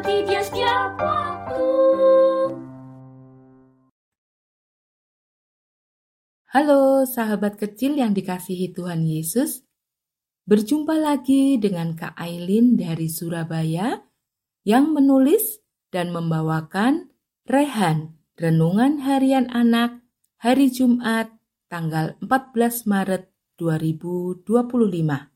berarti dia setiap waktu. Halo sahabat kecil yang dikasihi Tuhan Yesus. Berjumpa lagi dengan Kak Ailin dari Surabaya yang menulis dan membawakan Rehan Renungan Harian Anak hari Jumat tanggal 14 Maret 2025.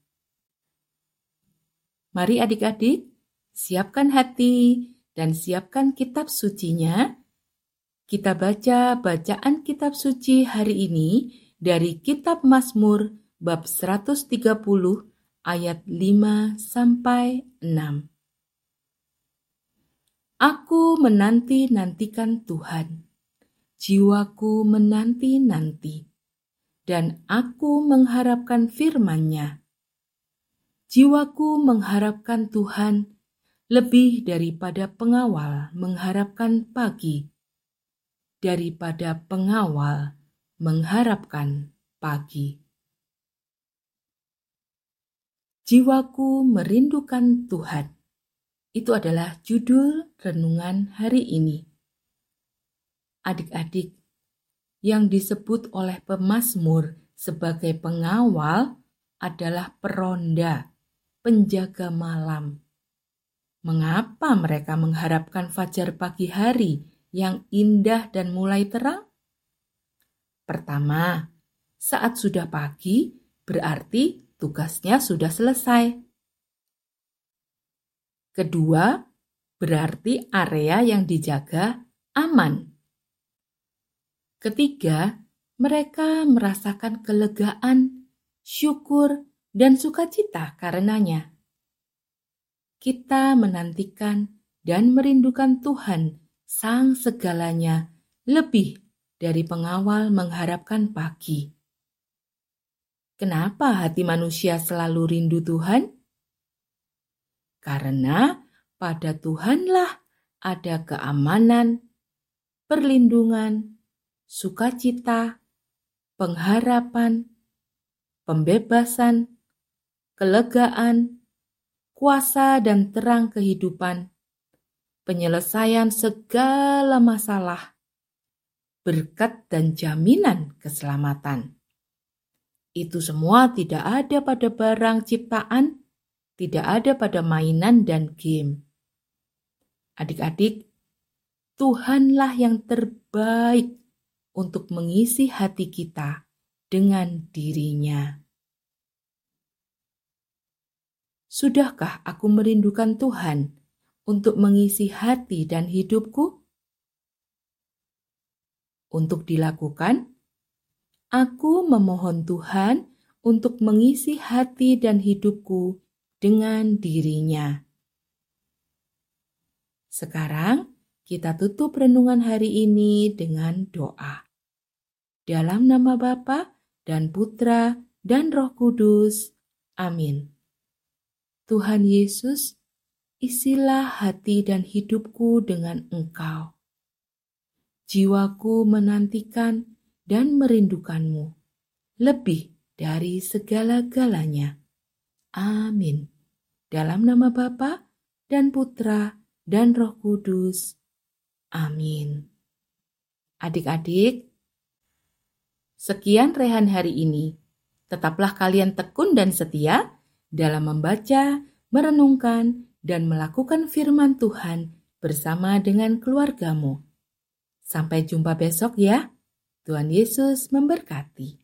Mari adik-adik, siapkan hati dan siapkan kitab sucinya. Kita baca bacaan kitab suci hari ini dari kitab Mazmur bab 130 ayat 5 sampai 6. Aku menanti-nantikan Tuhan, jiwaku menanti-nanti, dan aku mengharapkan firman-Nya. Jiwaku mengharapkan Tuhan lebih daripada pengawal mengharapkan pagi, daripada pengawal mengharapkan pagi. Jiwaku merindukan Tuhan. Itu adalah judul renungan hari ini. Adik-adik, yang disebut oleh pemazmur sebagai pengawal adalah peronda, penjaga malam. Mengapa mereka mengharapkan fajar pagi hari yang indah dan mulai terang? Pertama, saat sudah pagi berarti tugasnya sudah selesai. Kedua, berarti area yang dijaga aman. Ketiga, mereka merasakan kelegaan, syukur, dan sukacita karenanya. Kita menantikan dan merindukan Tuhan, Sang segalanya, lebih dari pengawal mengharapkan pagi. Kenapa hati manusia selalu rindu Tuhan? Karena pada Tuhanlah ada keamanan, perlindungan, sukacita, pengharapan, pembebasan, kelegaan, kuasa dan terang kehidupan, penyelesaian segala masalah, berkat dan jaminan keselamatan. Itu semua tidak ada pada barang ciptaan, tidak ada pada mainan dan game. Adik-adik, Tuhanlah yang terbaik untuk mengisi hati kita dengan diri-Nya. Sudahkah aku merindukan Tuhan untuk mengisi hati dan hidupku? Untuk dilakukan, aku memohon Tuhan untuk mengisi hati dan hidupku dengan diri-Nya. Sekarang kita tutup renungan hari ini dengan doa. Dalam nama Bapa dan Putra dan Roh Kudus. Amin. Tuhan Yesus, isilah hati dan hidupku dengan Engkau. Jiwaku menantikan dan merindukan-Mu, lebih dari segala-galanya. Amin. Dalam nama Bapa dan Putra dan Roh Kudus. Amin. Adik-adik, sekian rehan hari ini. Tetaplah kalian tekun dan setia dalam membaca, merenungkan, dan melakukan firman Tuhan bersama dengan keluargamu. Sampai jumpa besok ya. Tuhan Yesus memberkati.